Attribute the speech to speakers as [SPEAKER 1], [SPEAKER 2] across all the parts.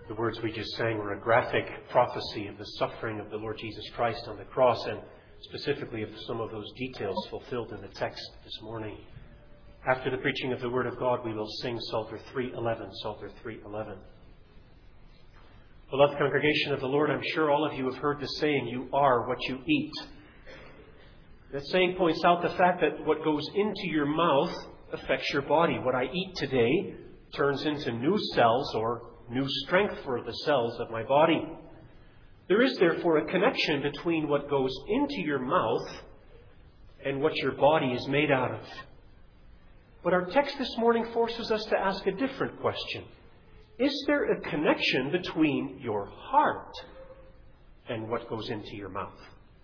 [SPEAKER 1] The words we just sang were a graphic prophecy of the suffering of the Lord Jesus Christ on the cross, and specifically of some of those details fulfilled in the text this morning. After the preaching of the Word of God, we will sing Psalter 3:11. Psalter 3:11. Beloved congregation of the Lord, I'm sure all of you have heard the saying, "You are what you eat." That saying points out the fact that what goes into your mouth affects your body. What I eat today turns into new cells or new strength for the cells of my body. There is therefore a connection between what goes into your mouth and what your body is made out of. But our text this morning forces us to ask a different question. Is there a connection between your heart and what goes into your mouth?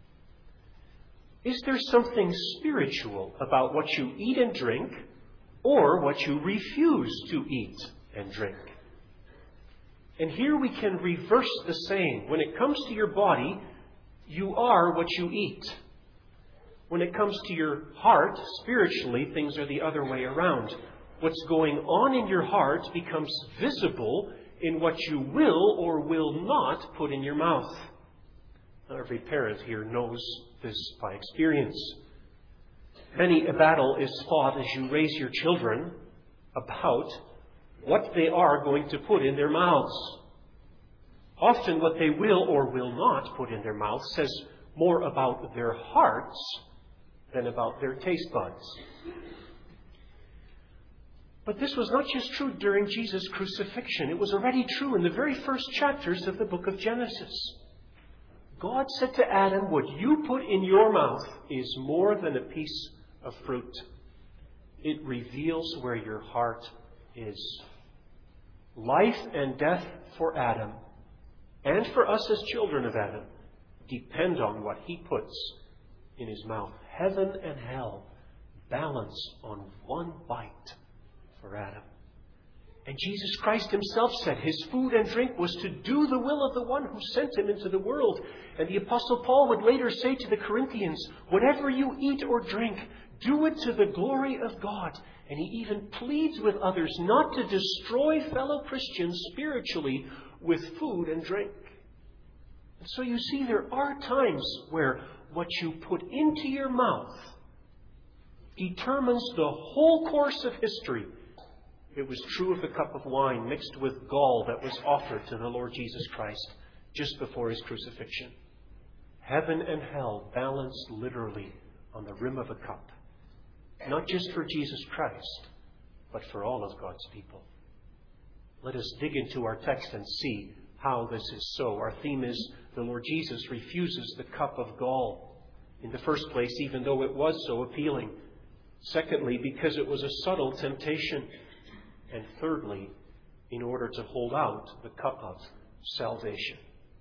[SPEAKER 1] Is there something spiritual about what you eat and drink, or what you refuse to eat and drink? And here we can reverse the saying. When it comes to your body, you are what you eat. When it comes to your heart, spiritually, things are the other way around. What's going on in your heart becomes visible in what you will or will not put in your mouth. Now, every parent here knows this by experience. Many a battle is fought as you raise your children about what they are going to put in their mouths. Often what they will or will not put in their mouths says more about their hearts than about their taste buds. But this was not just true during Jesus' crucifixion. It was already true in the very first chapters of the book of Genesis. God said to Adam, "What you put in your mouth is more than a piece of fruit. It reveals where your heart is." Life and death for Adam, and for us as children of Adam, depend on what he puts in his mouth. Heaven and hell balance on one bite for Adam. And Jesus Christ himself said his food and drink was to do the will of the one who sent him into the world. And the Apostle Paul would later say to the Corinthians, "Whatever you eat or drink, do it to the glory of God." And he even pleads with others not to destroy fellow Christians spiritually with food and drink. And so you see, there are times where what you put into your mouth determines the whole course of history. It was true of the cup of wine mixed with gall that was offered to the Lord Jesus Christ just before his crucifixion. Heaven and hell balanced literally on the rim of a cup. Not just for Jesus Christ, but for all of God's people. Let us dig into our text and see how this is so. Our theme is the Lord Jesus refuses the cup of gall. In the first place, even though it was so appealing. Secondly, because it was a subtle temptation. And thirdly, in order to hold out the cup of salvation.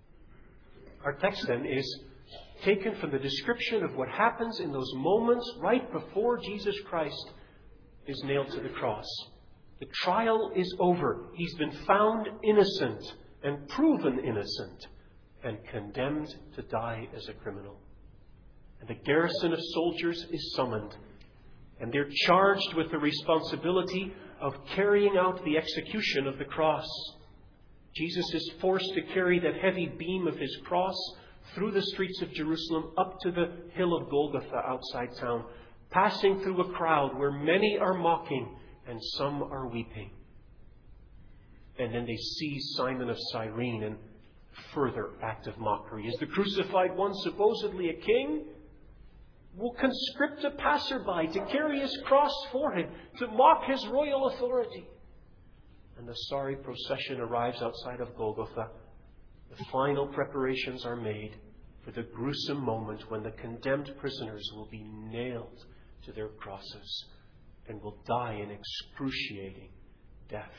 [SPEAKER 1] Our text then is taken from the description of what happens in those moments right before Jesus Christ is nailed to the cross. The trial is over. He's been found innocent and proven innocent and condemned to die as a criminal. And the garrison of soldiers is summoned. And they're charged with the responsibility of carrying out the execution of the cross. Jesus is forced to carry that heavy beam of his cross through the streets of Jerusalem up to the hill of Golgotha outside town, passing through a crowd where many are mocking and some are weeping. And then they seize Simon of Cyrene in further act of mockery. Is the crucified one supposedly a king? Will conscript a passerby to carry his cross for him, to mock his royal authority. And the sorry procession arrives outside of Golgotha. The final preparations are made for the gruesome moment when the condemned prisoners will be nailed to their crosses and will die an excruciating death.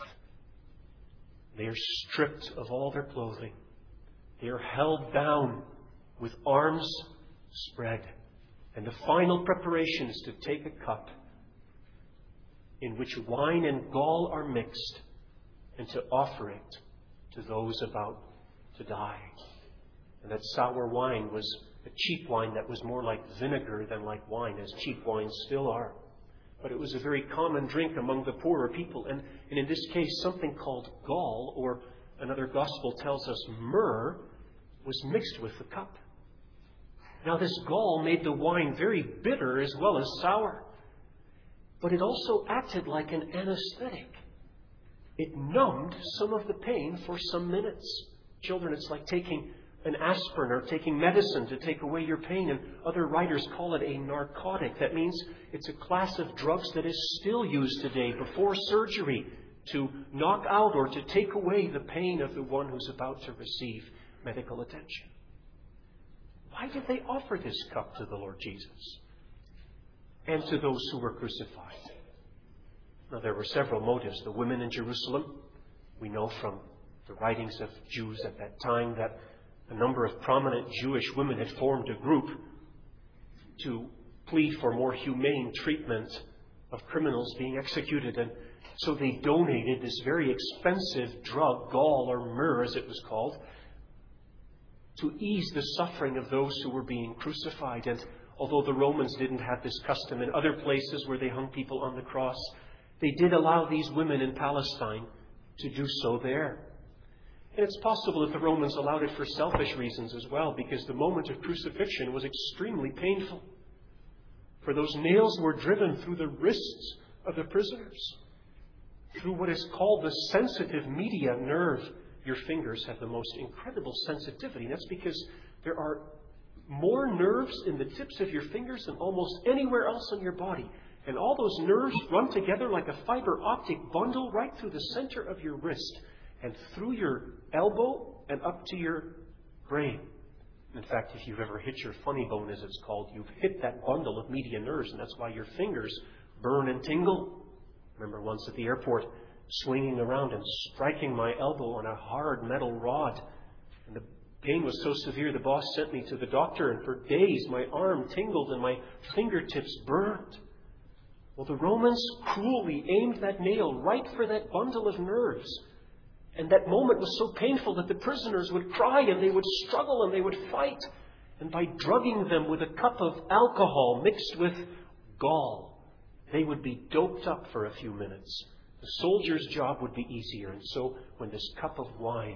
[SPEAKER 1] They are stripped of all their clothing. They are held down with arms spread. And the final preparation is to take a cup in which wine and gall are mixed and to offer it to those about to die. And that sour wine was a cheap wine that was more like vinegar than like wine, as cheap wines still are. But it was a very common drink among the poorer people. And in this case, something called gall, or another gospel tells us myrrh was mixed with the cup. Now this gall made the wine very bitter as well as sour. But it also acted like an anesthetic. It numbed some of the pain for some minutes. Children, it's like taking an aspirin or taking medicine to take away your pain. And other writers call it a narcotic. That means it's a class of drugs that is still used today before surgery to knock out or to take away the pain of the one who's about to receive medical attention. Why did they offer this cup to the Lord Jesus and to those who were crucified? Now, there were several motives. The women in Jerusalem, we know from the writings of Jews at that time that a number of prominent Jewish women had formed a group to plead for more humane treatment of criminals being executed. And so they donated this very expensive drug, gall or myrrh as it was called, to ease the suffering of those who were being crucified. And although the Romans didn't have this custom in other places where they hung people on the cross, they did allow these women in Palestine to do so there. And it's possible that the Romans allowed it for selfish reasons as well, because the moment of crucifixion was extremely painful. For those nails were driven through the wrists of the prisoners, through what is called the sensitive media nerve. Your fingers have the most incredible sensitivity. And that's because there are more nerves in the tips of your fingers than almost anywhere else in your body. And all those nerves run together like a fiber optic bundle right through the center of your wrist and through your elbow and up to your brain. In fact, if you've ever hit your funny bone, as it's called, you've hit that bundle of media nerves, and that's why your fingers burn and tingle. I remember once at the airport swinging around and striking my elbow on a hard metal rod. And the pain was so severe, the boss sent me to the doctor, and for days my arm tingled and my fingertips burned. Well, the Romans cruelly aimed that nail right for that bundle of nerves. And that moment was so painful that the prisoners would cry and they would struggle and they would fight. And by drugging them with a cup of alcohol mixed with gall, they would be doped up for a few minutes. The soldier's job would be easier. And so when this cup of wine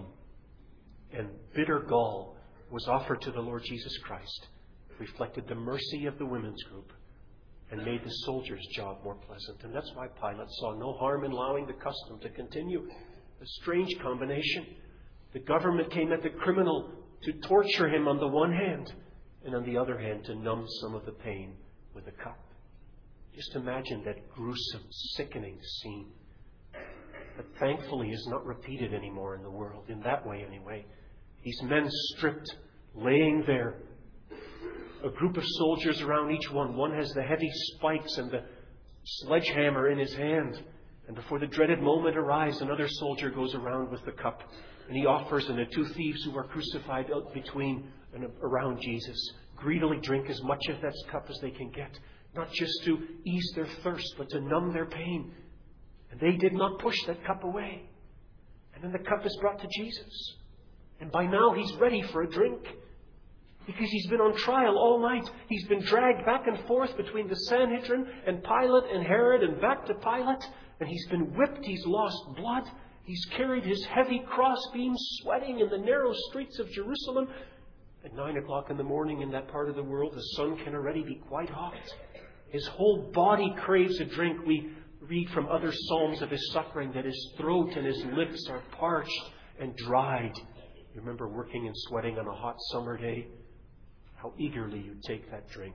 [SPEAKER 1] and bitter gall was offered to the Lord Jesus Christ, it reflected the mercy of the women's group and made the soldier's job more pleasant. And that's why Pilate saw no harm in allowing the custom to continue. A strange combination. The government came at the criminal to torture him on the one hand, and on the other hand to numb some of the pain with a cup. Just imagine that gruesome, sickening scene. But thankfully is not repeated anymore in the world, in that way anyway. These men stripped, laying there, a group of soldiers around each one. One has the heavy spikes and the sledgehammer in his hand. And before the dreaded moment arrives, another soldier goes around with the cup. And he offers, and the two thieves who are crucified out between and around Jesus greedily drink as much of that cup as they can get. Not just to ease their thirst, but to numb their pain. And they did not push that cup away. And then the cup is brought to Jesus. And by now he's ready for a drink. Because he's been on trial all night. He's been dragged back and forth between the Sanhedrin and Pilate and Herod and back to Pilate. And he's been whipped. He's lost blood. He's carried his heavy crossbeam sweating in the narrow streets of Jerusalem. At 9 o'clock in the morning in that part of the world, the sun can already be quite hot. His whole body craves a drink. We read from other psalms of his suffering that his throat and his lips are parched and dried. You remember working and sweating on a hot summer day? How eagerly you take that drink.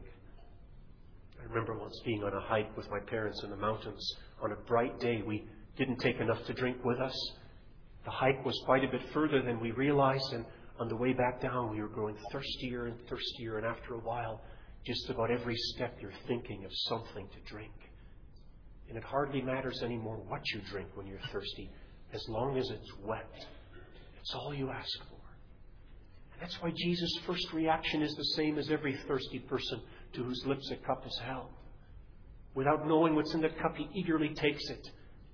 [SPEAKER 1] I remember once being on a hike with my parents in the mountains. On a bright day, we didn't take enough to drink with us. The hike was quite a bit further than we realized, and on the way back down, we were growing thirstier and thirstier, and after a while, just about every step you're thinking of something to drink. And it hardly matters anymore what you drink when you're thirsty, as long as it's wet. It's all you ask for. That's why Jesus' first reaction is the same as every thirsty person to whose lips a cup is held. Without knowing what's in the cup, he eagerly takes it.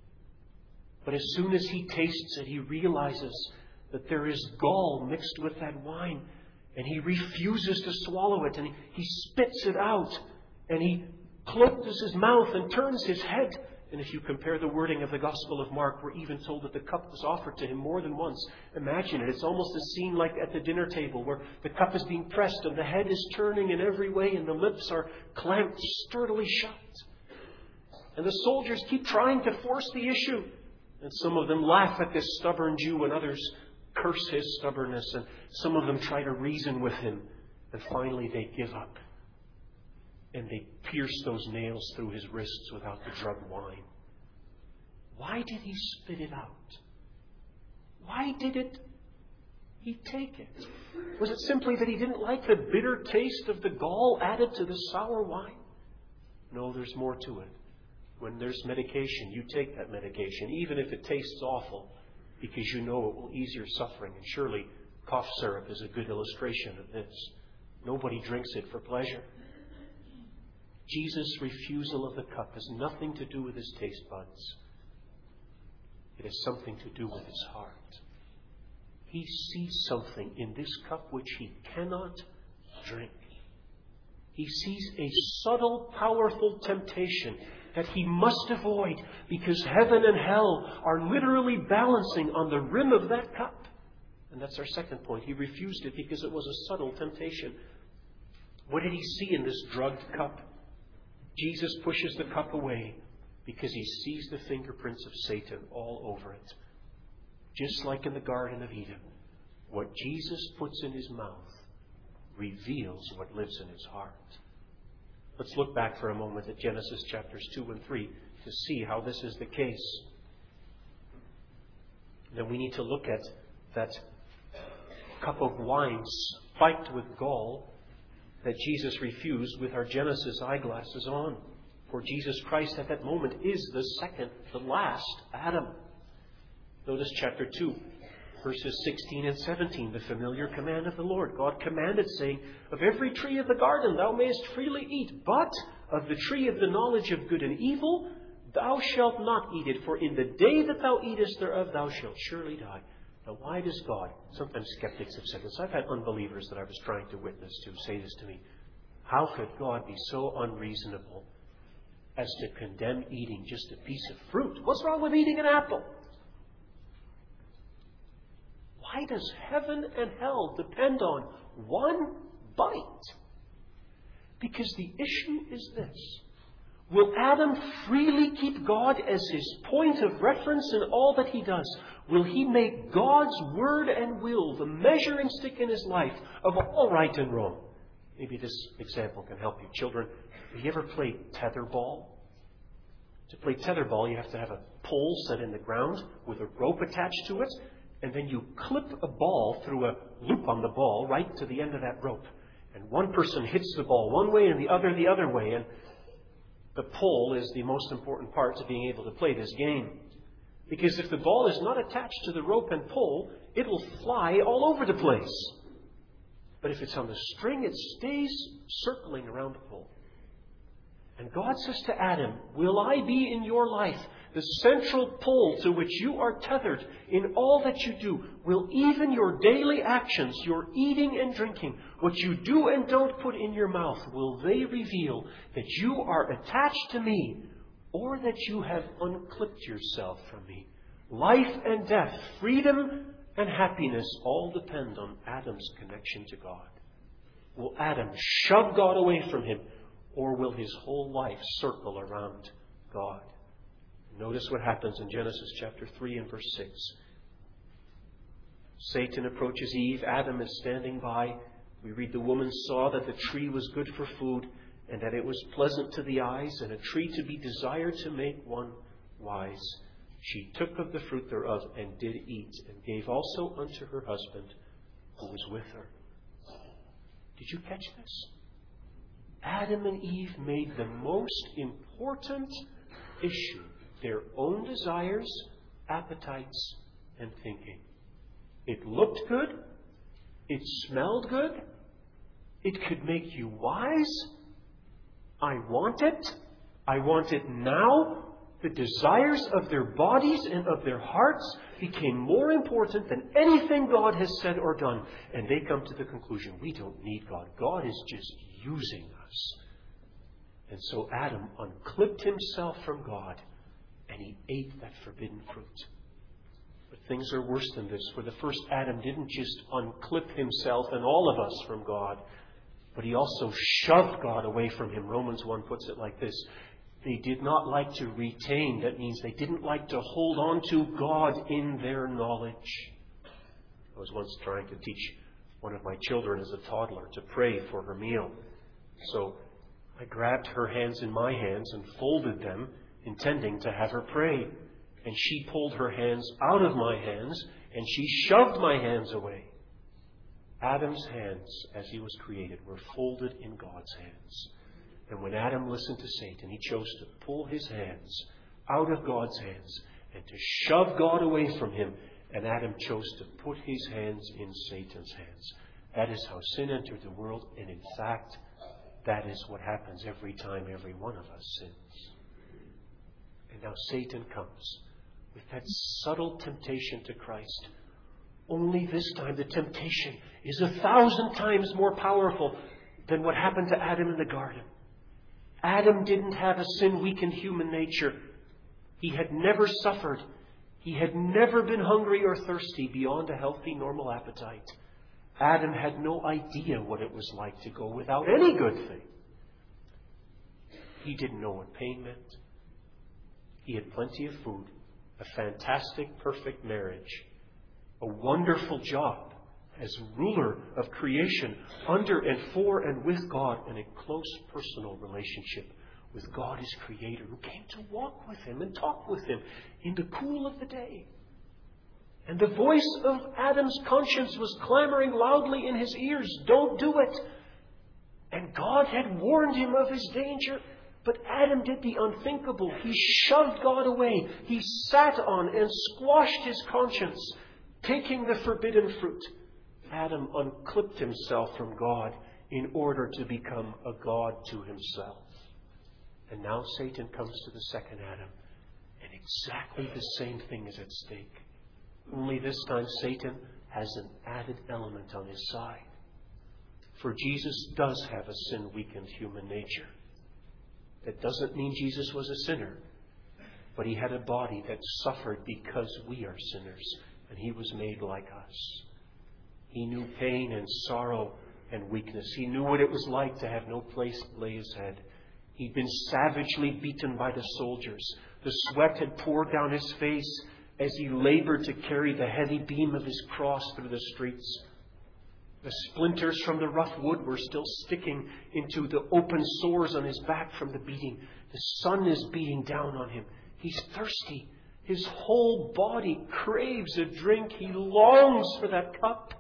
[SPEAKER 1] But as soon as he tastes it, he realizes that there is gall mixed with that wine. And he refuses to swallow it. And he spits it out. And he closes his mouth and turns his head And if you compare the wording of the Gospel of Mark, we're even told that the cup was offered to him more than once. Imagine it. It's almost a scene like at the dinner table where the cup is being pressed and the head is turning in every way and the lips are clamped sturdily shut. And the soldiers keep trying to force the issue. And some of them laugh at this stubborn Jew and others curse his stubbornness. And some of them try to reason with him. And finally they give up. And they pierce those nails through his wrists without the drugged wine. Why did he spit it out? Why did he take it? Was it simply that he didn't like the bitter taste of the gall added to the sour wine? No, there's more to it. When there's medication, you take that medication, even if it tastes awful, because you know it will ease your suffering. And surely cough syrup is a good illustration of this. Nobody drinks it for pleasure. Jesus' refusal of the cup has nothing to do with his taste buds. It has something to do with his heart. He sees something in this cup which he cannot drink. He sees a subtle, powerful temptation that he must avoid because heaven and hell are literally balancing on the rim of that cup. And that's our second point. He refused it because it was a subtle temptation. What did he see in this drugged cup? Jesus pushes the cup away because he sees the fingerprints of Satan all over it. Just like in the Garden of Eden, what Jesus puts in his mouth reveals what lives in his heart. Let's look back for a moment at Genesis chapters 2 and 3 to see how this is the case. Then we need to look at that cup of wine spiked with gall that Jesus refused with our Genesis eyeglasses on. For Jesus Christ at that moment is the second, the last Adam. Notice chapter 2, verses 16 and 17, the familiar command of the Lord. God commanded, saying, "Of every tree of the garden thou mayest freely eat, but of the tree of the knowledge of good and evil thou shalt not eat it, for in the day that thou eatest thereof thou shalt surely die." Now, why does God, sometimes skeptics have said this, I've had unbelievers that I was trying to witness to say this to me, how could God be so unreasonable as to condemn eating just a piece of fruit? What's wrong with eating an apple? Why does heaven and hell depend on one bite? Because the issue is this. Will Adam freely keep God as his point of reference in all that he does? Will he make God's word and will the measuring stick in his life of all right and wrong? Maybe this example can help you. Children, have you ever played tetherball? To play tetherball, you have to have a pole set in the ground with a rope attached to it, and then you clip a ball through a loop on the ball right to the end of that rope. And one person hits the ball one way and the other way, and the pole is the most important part to being able to play this game. Because if the ball is not attached to the rope and pole, it will fly all over the place. But if it's on the string, it stays circling around the pole. And God says to Adam, will I be in your life the central pole to which you are tethered in all that you do? Will even your daily actions, your eating and drinking, what you do and don't put in your mouth, will they reveal that you are attached to me or that you have unclipped yourself from me? Life and death, freedom and happiness all depend on Adam's connection to God. Will Adam shove God away from him, or will his whole life circle around God? Notice what happens in Genesis chapter 3 and verse 6. Satan approaches Eve. Adam is standing by. We read, the woman saw that the tree was good for food, and that it was pleasant to the eyes, and a tree to be desired to make one wise. She took of the fruit thereof, and did eat, and gave also unto her husband, who was with her. Did you catch this? Adam and Eve made the most important issue their own desires, appetites, and thinking. It looked good. It smelled good. It could make you wise. I want it. I want it now. The desires of their bodies and of their hearts became more important than anything God has said or done. And they come to the conclusion, we don't need God. God is just using us. And so Adam unclipped himself from God and he ate that forbidden fruit. But things are worse than this, for the first Adam didn't just unclip himself and all of us from God, but he also shoved God away from him. Romans 1 puts it like this. They did not like to retain. That means they didn't like to hold on to God in their knowledge. I was once trying to teach one of my children as a toddler to pray for her meal. So I grabbed her hands in my hands and folded them, intending to have her pray. And she pulled her hands out of my hands, and she shoved my hands away. Adam's hands, as he was created, were folded in God's hands. And when Adam listened to Satan, he chose to pull his hands out of God's hands and to shove God away from him. And Adam chose to put his hands in Satan's hands. That is how sin entered the world. And in fact, that is what happens every time every one of us sins. And now Satan comes with that subtle temptation to Christ. Only this time the temptation is 1,000 times more powerful than what happened to Adam in the garden. Adam didn't have a sin-weakened human nature. He had never suffered. He had never been hungry or thirsty beyond a healthy, normal appetite. Adam had no idea what it was like to go without any good thing. He didn't know what pain meant. He had plenty of food, a fantastic, perfect marriage, a wonderful job as ruler of creation, under and for and with God, and a close personal relationship with God, his Creator, who came to walk with him and talk with him in the cool of the day. And the voice of Adam's conscience was clamoring loudly in his ears, "Don't do it." And God had warned him of his danger. But Adam did the unthinkable. He shoved God away. He sat on and squashed his conscience, taking the forbidden fruit. Adam unclipped himself from God in order to become a God to himself. And now Satan comes to the second Adam, and exactly the same thing is at stake. Only this time Satan has an added element on his side. For Jesus does have a sin-weakened human nature. That doesn't mean Jesus was a sinner, but he had a body that suffered because we are sinners, and he was made like us. He knew pain and sorrow and weakness. He knew what it was like to have no place to lay his head. He'd been savagely beaten by the soldiers. The sweat had poured down his face as he labored to carry the heavy beam of his cross through the streets. The splinters from the rough wood were still sticking into the open sores on his back from the beating. The sun is beating down on him. He's thirsty. His whole body craves a drink. He longs for that cup.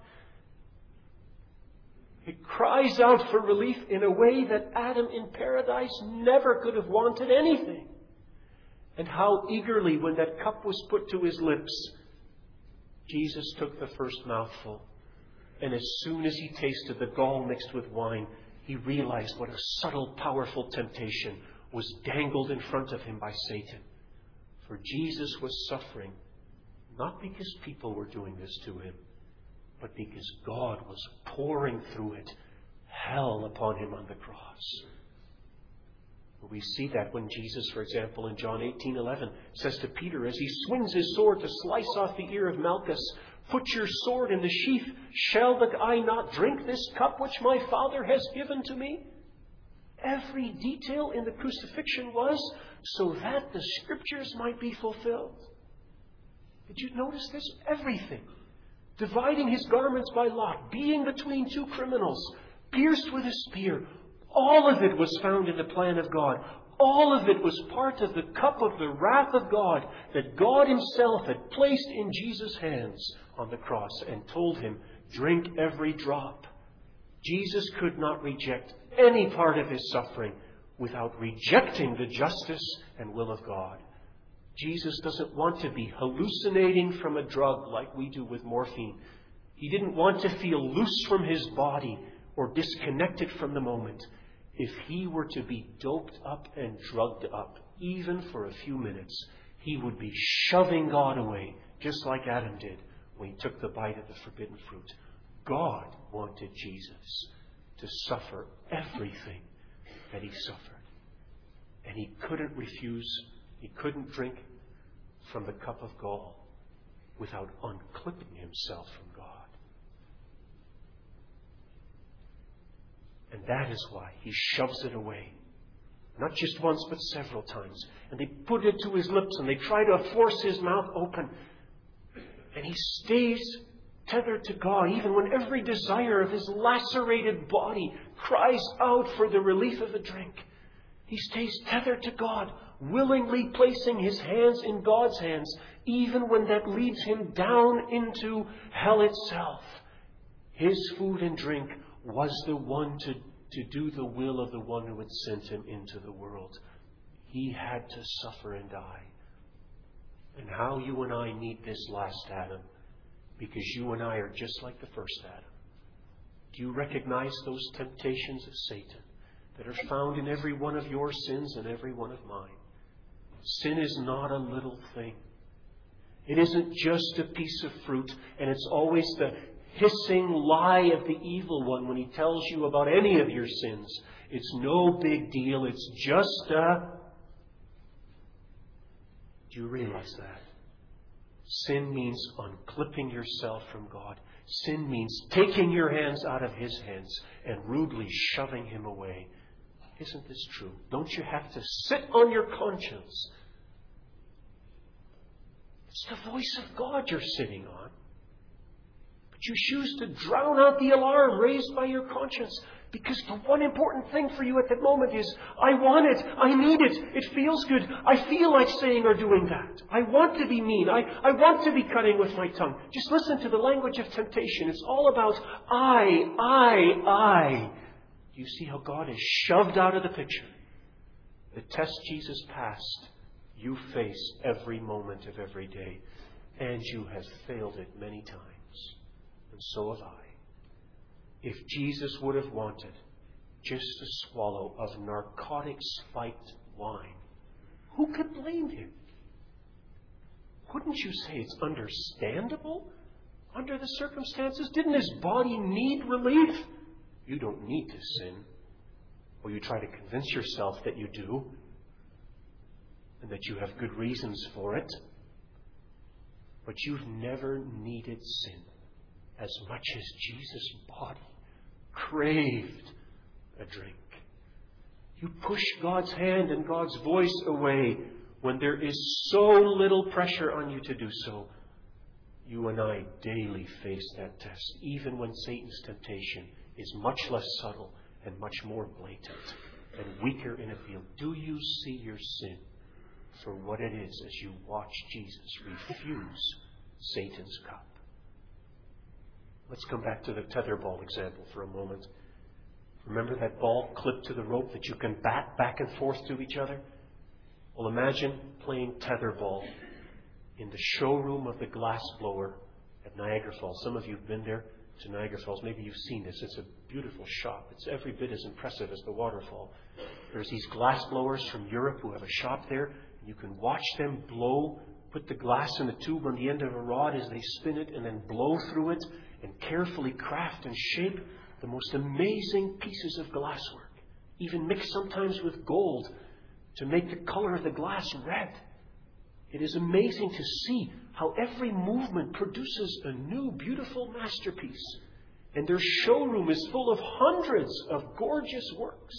[SPEAKER 1] It cries out for relief in a way that Adam in paradise never could have wanted anything. And how eagerly, when that cup was put to his lips, Jesus took the first mouthful. And as soon as he tasted the gall mixed with wine, he realized what a subtle, powerful temptation was dangled in front of him by Satan. For Jesus was suffering, not because people were doing this to him, but because God was pouring through it hell upon him on the cross. We see that when Jesus, for example, in John 18:11, says to Peter, as he swings his sword to slice off the ear of Malchus, "Put your sword in the sheath. Shall I not drink this cup which my Father has given to me?" Every detail in the crucifixion was so that the Scriptures might be fulfilled. Did you notice this? Everything. Dividing his garments by lot, being between two criminals, pierced with a spear. All of it was found in the plan of God. All of it was part of the cup of the wrath of God that God himself had placed in Jesus' hands on the cross and told him, "Drink every drop." Jesus could not reject any part of his suffering without rejecting the justice and will of God. Jesus doesn't want to be hallucinating from a drug like we do with morphine. He didn't want to feel loose from his body or disconnected from the moment. If he were to be doped up and drugged up, even for a few minutes, he would be shoving God away, just like Adam did when he took the bite of the forbidden fruit. God wanted Jesus to suffer everything that he suffered. And he couldn't refuse, he couldn't drink from the cup of gall without unclipping himself from God. And that is why he shoves it away. Not just once, but several times. And they put it to his lips and they try to force his mouth open. And he stays tethered to God, even when every desire of his lacerated body cries out for the relief of a drink. He stays tethered to God, willingly placing his hands in God's hands, even when that leads him down into hell itself. His food and drink was the one to do the will of the one who had sent him into the world. He had to suffer and die. And how you and I need this last Adam, because you and I are just like the first Adam. Do you recognize those temptations of Satan that are found in every one of your sins and every one of mine? Sin is not a little thing. It isn't just a piece of fruit, and it's always the hissing lie of the evil one when he tells you about any of your sins. It's no big deal. It's just a... Do you realize that? Sin means unclipping yourself from God. Sin means taking your hands out of his hands and rudely shoving him away. Isn't this true? Don't you have to sit on your conscience? It's the voice of God you're sitting on. But you choose to drown out the alarm raised by your conscience, because the one important thing for you at that moment is, I want it, I need it, it feels good, I feel like saying or doing that. I want to be mean, I want to be cutting with my tongue. Just listen to the language of temptation. It's all about I. Do you see how God is shoved out of the picture? The test Jesus passed, you face every moment of every day. And you have failed it many times. And so have I. If Jesus would have wanted just a swallow of narcotic-spiked wine, who could blame him? Wouldn't you say it's understandable under the circumstances? Didn't his body need relief? You don't need to sin. Or you try to convince yourself that you do, and that you have good reasons for it. But you've never needed sin as much as Jesus' body craved a drink. You push God's hand and God's voice away when there is so little pressure on you to do so. You and I daily face that test, even when Satan's temptation is much less subtle and much more blatant and weaker in appeal. Do you see your sin for what it is as you watch Jesus refuse Satan's cup? Let's come back to the tetherball example for a moment. Remember that ball clipped to the rope that you can bat back and forth to each other? Well, imagine playing tetherball in the showroom of the glass blower at Niagara Falls. Some of you have been there to Niagara Falls. Maybe you've seen this. It's a beautiful shop. It's every bit as impressive as the waterfall. There's these glass blowers from Europe who have a shop there. You can watch them blow, put the glass in a tube on the end of a rod as they spin it, and then blow through it and carefully craft and shape the most amazing pieces of glasswork, even mixed sometimes with gold to make the color of the glass red. It is amazing to see how every movement produces a new, beautiful masterpiece. And their showroom is full of hundreds of gorgeous works.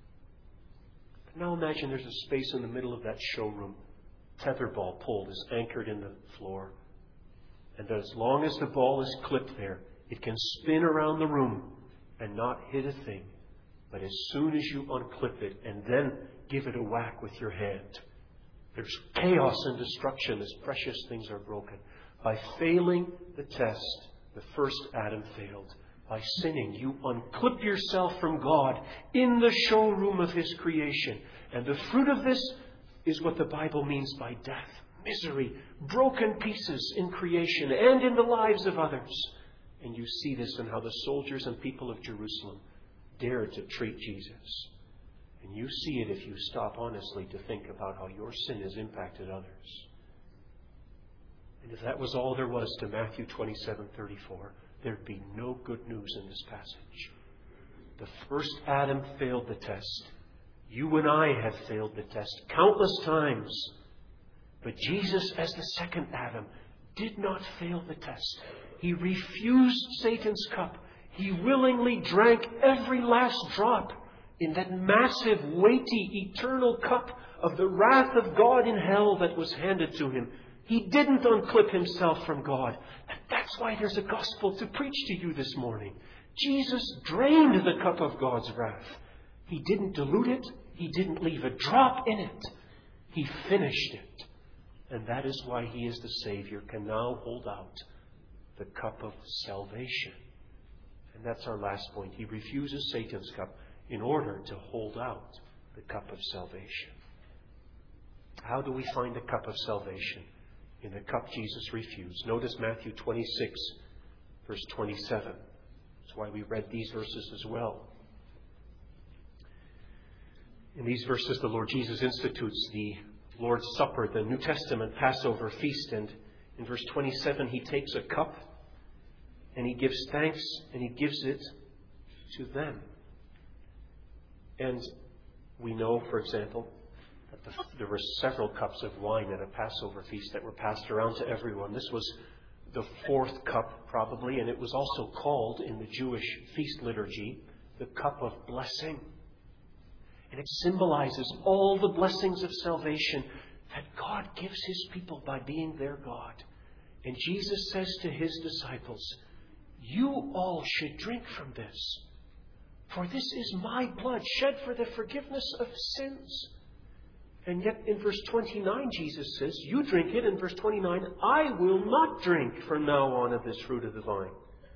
[SPEAKER 1] But now imagine there's a space in the middle of that showroom. Tetherball pulled is anchored in the floor. And as long as the ball is clipped there, it can spin around the room and not hit a thing. But as soon as you unclip it and then give it a whack with your hand, there's chaos and destruction as precious things are broken. By failing the test, the first Adam failed. By sinning, you unclip yourself from God in the showroom of His creation. And the fruit of this is what the Bible means by death. Misery, broken pieces in creation and in the lives of others. And you see this in how the soldiers and people of Jerusalem dared to treat Jesus. And you see it if you stop honestly to think about how your sin has impacted others. And if that was all there was to Matthew 27:34, there'd be no good news in this passage. The first Adam failed the test. You and I have failed the test countless times. But Jesus, as the second Adam, did not fail the test. He refused Satan's cup. He willingly drank every last drop in that massive, weighty, eternal cup of the wrath of God in hell that was handed to him. He didn't unclip himself from God. And that's why there's a gospel to preach to you this morning. Jesus drained the cup of God's wrath. He didn't dilute it. He didn't leave a drop in it. He finished it. And that is why He is the Savior, can now hold out the cup of salvation. And that's our last point. He refuses Satan's cup in order to hold out the cup of salvation. How do we find the cup of salvation? In the cup Jesus refused. Notice Matthew 26, verse 27. That's why we read these verses as well. In these verses, the Lord Jesus institutes the Lord's Supper, the New Testament Passover feast. And in verse 27, He takes a cup and He gives thanks and He gives it to them. And we know, for example, that there were several cups of wine at a Passover feast that were passed around to everyone. This was the fourth cup, probably, and it was also called in the Jewish feast liturgy the cup of blessing. And it symbolizes all the blessings of salvation that God gives His people by being their God. And Jesus says to His disciples, "You all should drink from this, for this is my blood shed for the forgiveness of sins." And yet in verse 29, Jesus says, "You drink it." In verse 29, "I will not drink from now on of this fruit of the vine."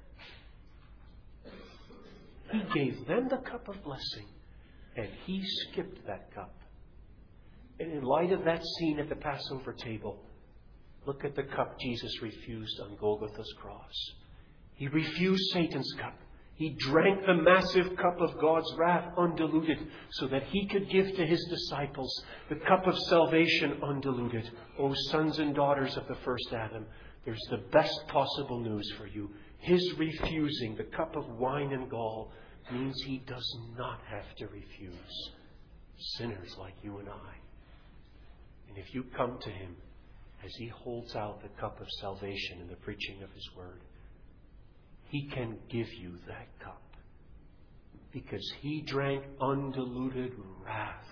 [SPEAKER 1] He gave them the cup of blessing, and He skipped that cup. And in light of that scene at the Passover table, look at the cup Jesus refused on Golgotha's cross. He refused Satan's cup. He drank the massive cup of God's wrath undiluted so that He could give to His disciples the cup of salvation undiluted. O sons and daughters of the first Adam, there's the best possible news for you. His refusing the cup of wine and gall means He does not have to refuse sinners like you and I. And if you come to Him as He holds out the cup of salvation in the preaching of His Word, He can give you that cup because He drank undiluted wrath.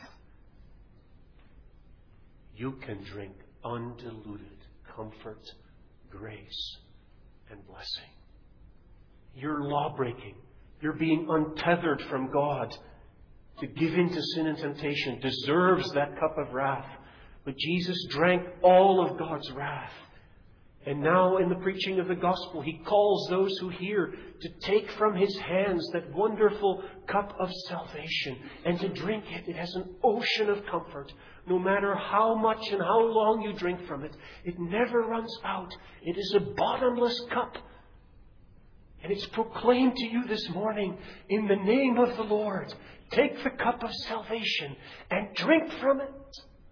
[SPEAKER 1] You can drink undiluted comfort, grace, and blessing. You're law-breaking. You're being untethered from God to give in to sin and temptation deserves that cup of wrath. But Jesus drank all of God's wrath. And now in the preaching of the gospel, He calls those who hear to take from His hands that wonderful cup of salvation and to drink it. It has an ocean of comfort. No matter how much and how long you drink from it, it never runs out. It is a bottomless cup. And it's proclaimed to you this morning, in the name of the Lord, take the cup of salvation and drink from it.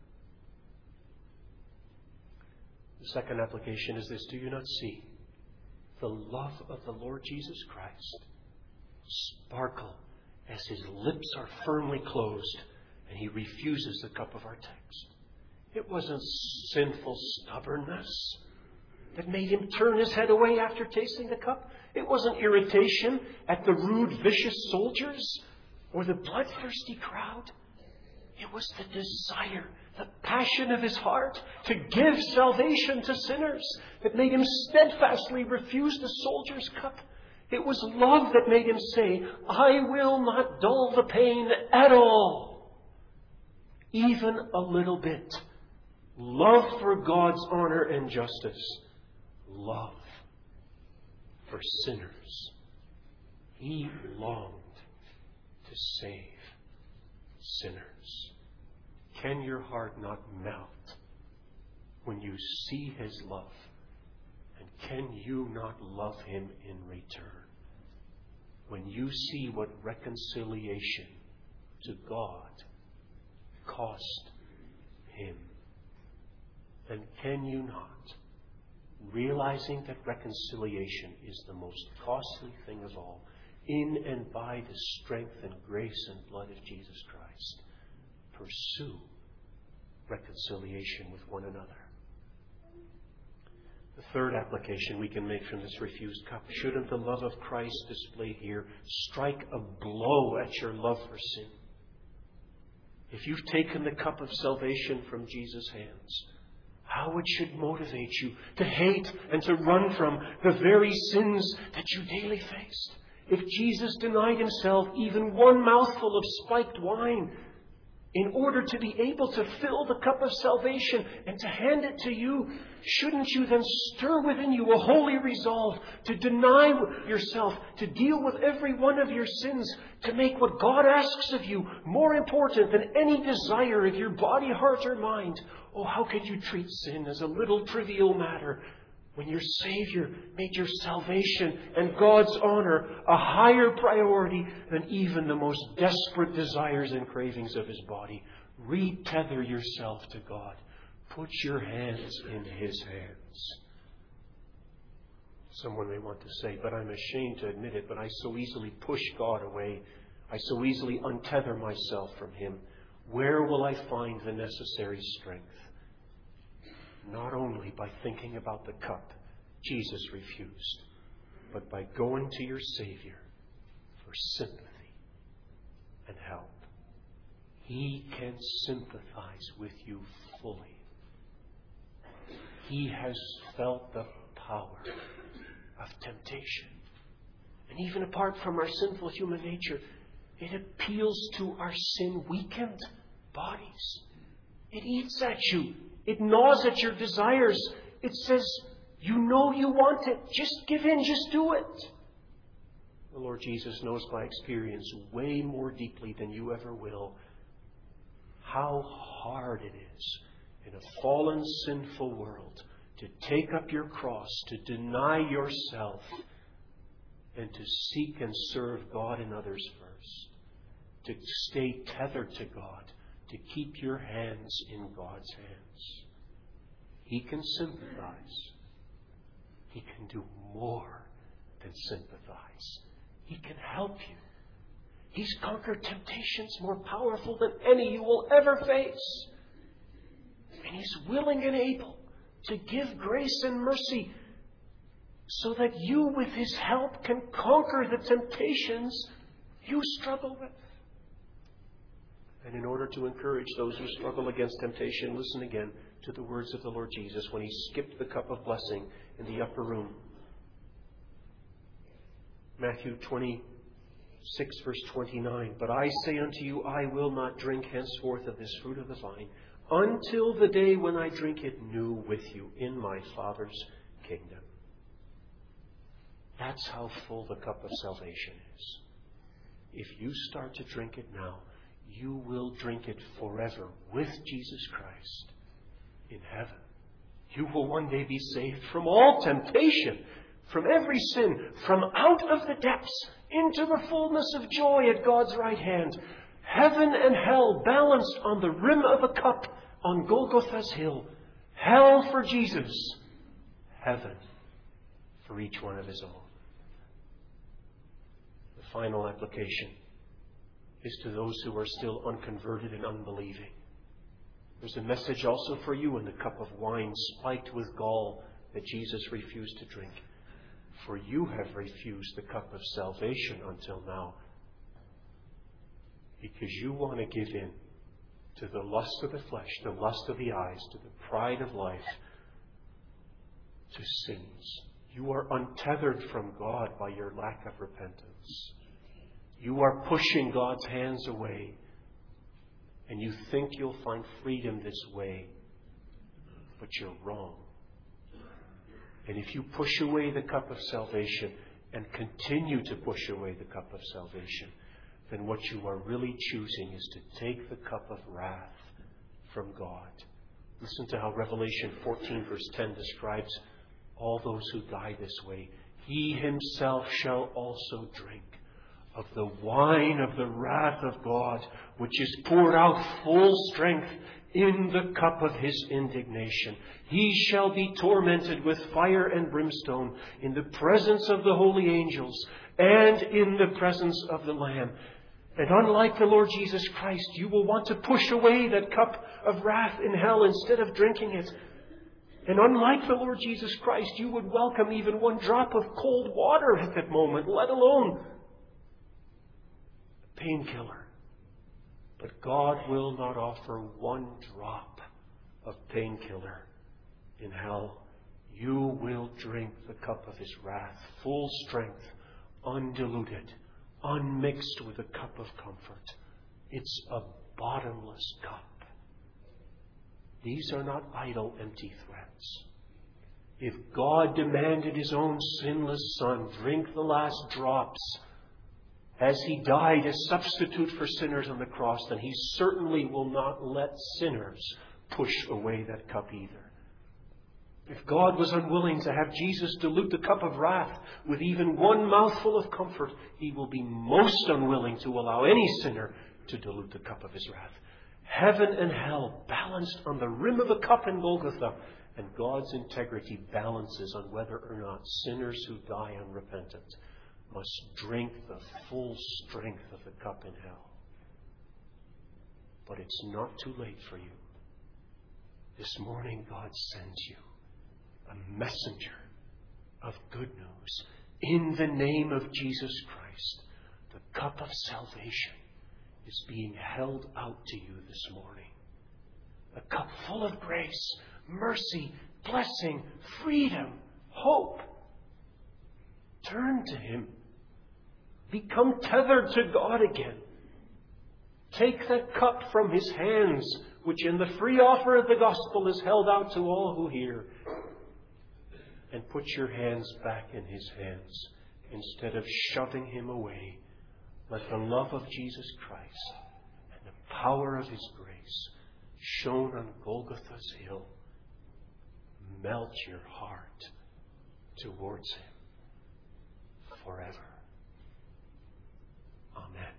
[SPEAKER 1] The second application is this: do you not see the love of the Lord Jesus Christ sparkle as His lips are firmly closed and He refuses the cup of our text? It wasn't sinful stubbornness that made Him turn His head away after tasting the cup. It wasn't irritation at the rude, vicious soldiers or the bloodthirsty crowd. It was the desire, the passion of His heart to give salvation to sinners that made Him steadfastly refuse the soldier's cup. It was love that made Him say, "I will not dull the pain at all, even a little bit." Love for God's honor and justice. Love for sinners. He longed to save sinners. Can your heart not melt when you see His love? And can you not love Him in return when you see what reconciliation to God cost Him? And can you not, realizing that reconciliation is the most costly thing of all, in and by the strength and grace and blood of Jesus Christ, pursue reconciliation with one another? The third application we can make from this refused cup: shouldn't the love of Christ displayed here strike a blow at your love for sin? If you've taken the cup of salvation from Jesus' hands, how it should motivate you to hate and to run from the very sins that you daily faced. If Jesus denied himself even one mouthful of spiked wine in order to be able to fill the cup of salvation and to hand it to you, shouldn't you then stir within you a holy resolve to deny yourself, to deal with every one of your sins, to make what God asks of you more important than any desire of your body, heart, or mind? Oh, how could you treat sin as a little trivial matter when your Savior made your salvation and God's honor a higher priority than even the most desperate desires and cravings of his body? Retether yourself to God. Put your hands in his hands. Someone may want to say, but I'm ashamed to admit it, but I so easily push God away. I so easily untether myself from him. Where will I find the necessary strength? Not only by thinking about the cup Jesus refused, but by going to your Savior for sympathy and help. He can sympathize with you fully. He has felt the power of temptation. And even apart from our sinful human nature, it appeals to our sin-weakened bodies. It eats at you. It gnaws at your desires. It says, you know you want it. Just give in. Just do it. The Lord Jesus knows by experience way more deeply than you ever will how hard it is in a fallen, sinful world to take up your cross, to deny yourself, and to seek and serve God and others first. To stay tethered to God, to keep your hands in God's hands. He can sympathize. He can do more than sympathize. He can help you. He's conquered temptations more powerful than any you will ever face. And He's willing and able to give grace and mercy so that you, with His help, can conquer the temptations you struggle with. And in order to encourage those who struggle against temptation, listen again to the words of the Lord Jesus when He skipped the cup of blessing in the upper room. Matthew 26, verse 29. But I say unto you, I will not drink henceforth of this fruit of the vine until the day when I drink it new with you in my Father's kingdom. That's how full the cup of salvation is. If you start to drink it now, you will drink it forever with Jesus Christ in heaven. You will one day be saved from all temptation, from every sin, from out of the depths into the fullness of joy at God's right hand. Heaven and hell balanced on the rim of a cup on Golgotha's hill. Hell for Jesus. Heaven for each one of His own. The final application is to those who are still unconverted and unbelieving. There's a message also for you in the cup of wine spiked with gall that Jesus refused to drink. For you have refused the cup of salvation until now because you want to give in to the lust of the flesh, the lust of the eyes, to the pride of life, to sins. You are untethered from God by your lack of repentance. You are pushing God's hands away, and you think you'll find freedom this way, but you're wrong. And if you push away the cup of salvation and continue to push away the cup of salvation, then what you are really choosing is to take the cup of wrath from God. Listen to how Revelation 14 verse 10 describes all those who die this way. He Himself shall also drink of the wine of the wrath of God, which is poured out full strength in the cup of His indignation. He shall be tormented with fire and brimstone in the presence of the holy angels and in the presence of the Lamb. And unlike the Lord Jesus Christ, you will want to push away that cup of wrath in hell instead of drinking it. And unlike the Lord Jesus Christ, you would welcome even one drop of cold water at that moment, let alone a painkiller. But God will not offer one drop of painkiller in hell. You will drink the cup of His wrath, full strength, undiluted, unmixed with a cup of comfort. It's a bottomless cup. These are not idle, empty threats. If God demanded His own sinless Son drink the last drops as He died as substitute for sinners on the cross, then He certainly will not let sinners push away that cup either. If God was unwilling to have Jesus dilute the cup of wrath with even one mouthful of comfort, He will be most unwilling to allow any sinner to dilute the cup of His wrath. Heaven and hell balanced on the rim of a cup in Golgotha, and God's integrity balances on whether or not sinners who die unrepentant must drink the full strength of the cup in hell. But it's not too late for you. This morning God sends you a messenger of good news. In the name of Jesus Christ, the cup of salvation is being held out to you this morning. A cup full of grace, mercy, blessing, freedom, hope. Turn to Him. Become tethered to God again. Take that cup from His hands, which in the free offer of the gospel is held out to all who hear, and put your hands back in His hands instead of shoving Him away. Let the love of Jesus Christ and the power of His grace shown on Golgotha's hill melt your heart towards Him forever. Amen.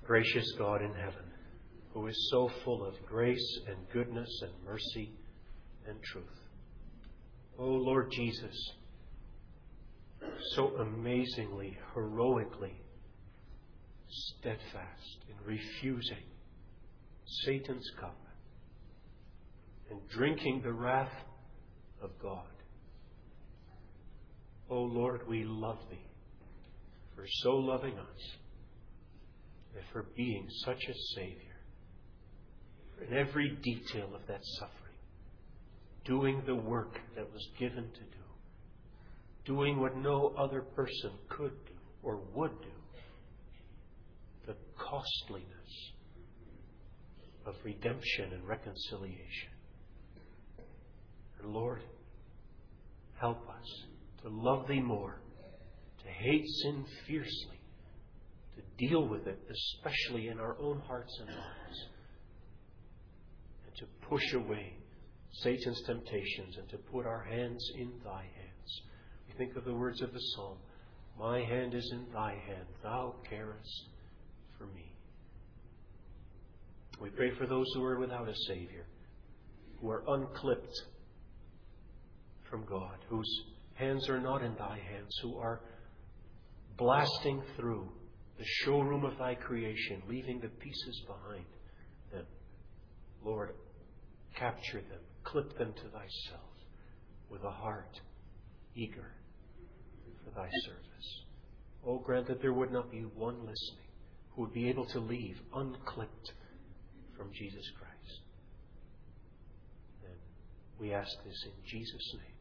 [SPEAKER 1] Gracious God in heaven, who is so full of grace and goodness and mercy and truth. O Lord Jesus, so amazingly, heroically steadfast in refusing Satan's cup and drinking the wrath of God. O Lord, we love Thee for so loving us and for being such a Savior. In every detail of that suffering, doing the work that was given to do, doing what no other person could do or would do, the costliness of redemption and reconciliation. And Lord, help us to love Thee more, to hate sin fiercely, to deal with it, especially in our own hearts and lives, and to push away Satan's temptations and to put our hands in Thy hands. We think of the words of the psalm, "My hand is in Thy hand, Thou carest for me." We pray for those who are without a Savior, who are unclipped from God, whose hands are not in Thy hands, who are blasting through the showroom of Thy creation, leaving the pieces behind them. Lord, capture them, clip them to Thyself with a heart eager for Thy service. Oh, grant that there would not be one listening who would be able to leave unclipped from Jesus Christ. And we ask this in Jesus' name.